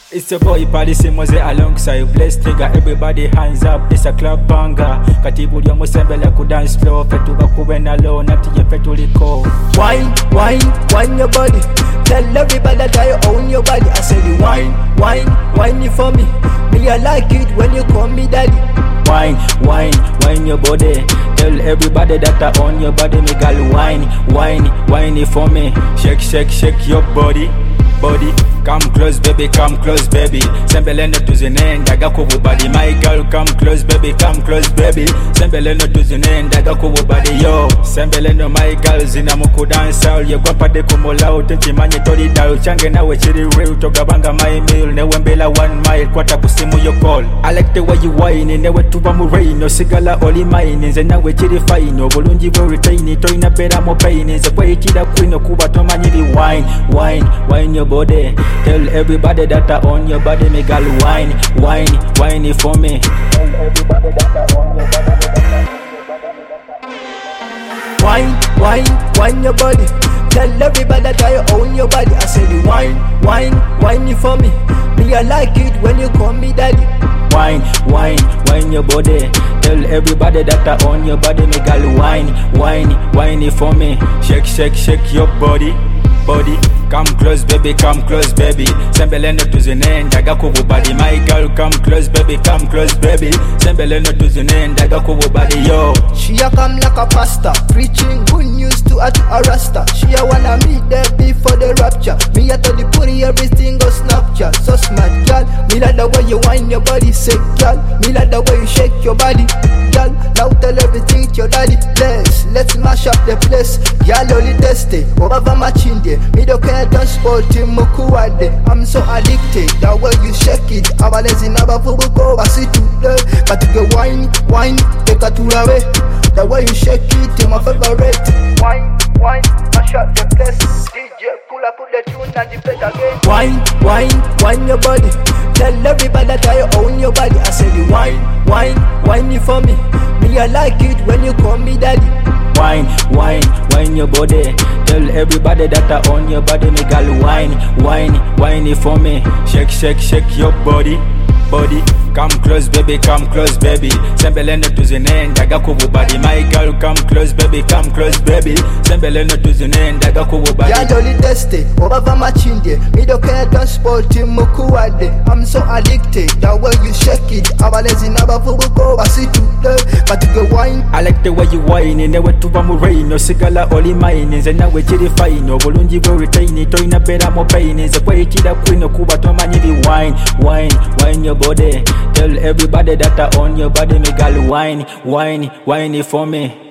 It's your boy Paddy Mose alongside Blessed Trigger. Everybody hands up, this a club banger. Katibu lyo musembele ku dance floor. Fetuba kubena low, nati ye fetuliko. Wine, wine, wine your body. Tell everybody that I own your body. I say the wine, wine, wine it for me. Me I like it when you call me daddy. Wine, wine, wine your body. Tell everybody that I own your body. Me girl wine, wine, wine it for me. Shake, shake, shake your body, body. Come close baby, come close baby. Sembeleno tuzinenda gakubu body. My girl come close baby, come close baby. Sembeleno tuzinenda gakubu body yo. Sembeleno my girl zina muku dance all. Ye gwapa de kumola utenchi manye tori dal. Change na we chiri real togabanga my meal. Ne wembela 1 mile kwata kusimu yo call. I like the way you whine. Ne we tuba mu rain. No sigala oli mine. Nze na we chiri fine. No bulungi bro retain. Toina bera mo pain. Nze kwe ichida queen. No kuba toma nyiri wine, wine, wine your body. Tell everybody that I own your body, me girl wine, wine, wine it for me. Tell everybody that I own your body. Wine, wine, wine your body. Tell everybody that I own your body. I say the wine, wine, wine it for me. Me I like it when you call me daddy. Wine, wine, wine your body. Tell everybody that I own your body, me girl wine, wine, wine it for me. Shake, shake, shake your body, body. Come close baby, come close baby. Sembeleno tuzinenda gakubu body. My girl come close baby, come close baby. Sembeleno tuzinenda gakubu body yo. She a come like a pastor, preaching good news to a rasta. She a wanna meet there before the rapture. Me a tell the putty everything go Snapchat. So smart girl, me like the way you whine your body, sick girl. Me like the way you shake your body, girl. Now tell everything to your daddy. Let's mash up the place. Girl only teste, over my chin there. Me don't care. Don't sport him mukuwade. I'm so addicted. The way you shake it, abalezi naba fubuko basi today. Katige wine, wine, take a tour away. The way you shake it, you're my favorite. Wine, wine, mash up the place. DJ pull up the tune and the play again. Wine, wine, wine your body. Tell everybody that I own your body. I say the wine, wine, wine it for me. Me I like it when you call me daddy. Wine, wine, wine your body. Tell everybody that I own your body. Me girl wine, wine, wine it for me. Shake, shake, shake your body, body. Come close baby, come close baby. Sembeleno tuzinenda gakubu body. My girl come close baby, come close baby. Sembeleno tuzinenda gakubu body. Girl only teste, over my chin there. Me don't care, don't sport him mukuwade. I'm so addicted, the way you shake it. Abalezi naba fubuko basi today. Katige wine. I like the way you whine. Newe tuba mu rain. No sigala oli mine. Nze na we chiri fine. No bulungi bro retain. Toina bera mo pain. Nze kwe ichida queen. No kuba toma nyiri wine, wine, wine your body. Tell everybody that I own your body, me girl wine, wine, wine it for me.